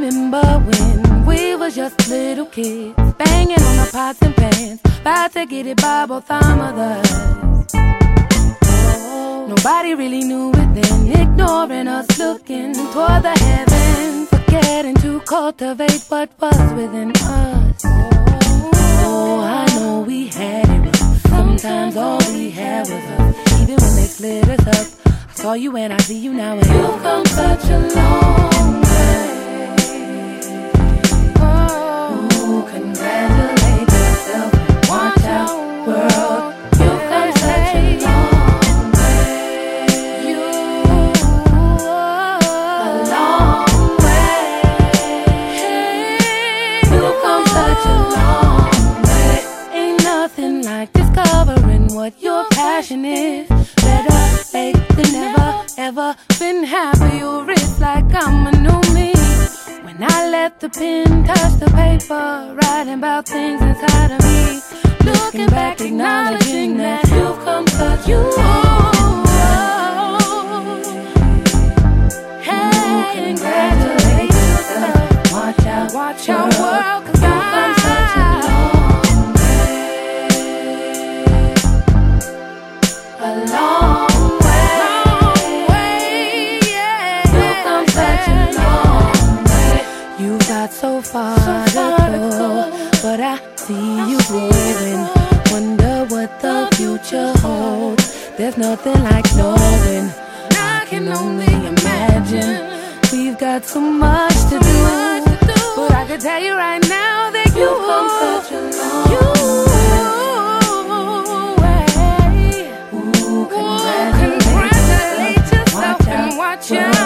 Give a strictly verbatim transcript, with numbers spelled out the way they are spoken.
remember when we was just little kids, banging on the pots and pans, about to get it by both our mothers. Nobody really knew it then, ignoring us, looking toward the heavens, forgetting to cultivate what was within us. Oh, I know we had it, but sometimes all we had was us. Even when they split us up, I saw you and I see you now, and you've come such a long way. Oh, congratulate yourself and watch out, world. You've come such a long way. You a long way. You've come such a long way. Ain't nothing like discovering what your passion is. Better late than never, ever been happier. It's like I'm a new me. When I let the pen touch the paper, writing about things inside of me. Looking back, acknowledging that you've come such a long way. Hey, congratulate yourself. Watch out, watch out, world, 'cause you've come such a long way. A long so far, so far to go, but I see you growing. Wonder what the future holds. There's nothing like knowing. I can only imagine. We've got so much to do, but I can tell you right now that you've come such a long way. Ooh, congratulate yourself and watch out.